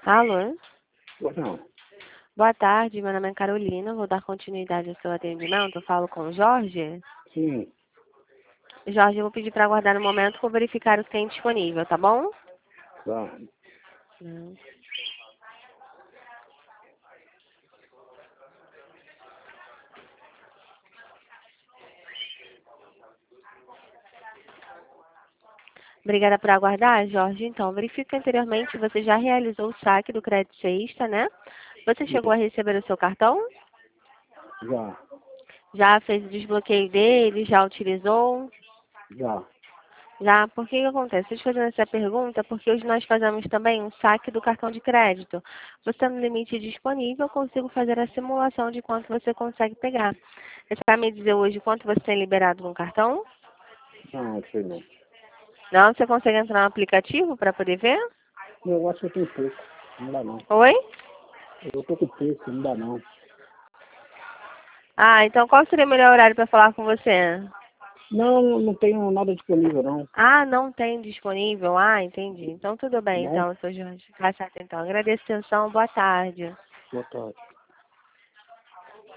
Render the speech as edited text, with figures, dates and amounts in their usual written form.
Alô? Pois não. Boa tarde, meu nome é Carolina, vou dar continuidade ao seu atendimento. Eu falo com o Jorge. Sim. Jorge, eu vou pedir para aguardar um momento, vou verificar o que tem disponível, tá bom? Tá. Hum. Obrigada por aguardar, Jorge. Então, verifico que anteriormente você já realizou o saque do crédito Sexta, né? Você chegou a receber o seu cartão? Já. Já fez o desbloqueio dele? Já utilizou? Já. Já, por que acontece? Estou fazendo essa pergunta porque hoje nós fazemos também um saque do cartão de crédito. Você no limite disponível, eu consigo fazer a simulação de quanto você consegue pegar. Você vai me dizer hoje quanto você tem liberado no cartão? Não, sei não. Não? Você consegue entrar no aplicativo para poder ver? Eu acho que eu tenho pouco. Não dá não. Oi? Eu tô com pouco, não dá não. Ah, então qual seria o melhor horário para falar com você? Não, não tenho nada disponível não. Ah, não tem disponível? Ah, entendi. Então tudo Tá bem, bom? então, seu Jorge. Tá certo, então. Agradeço a atenção. Boa tarde. Boa tarde.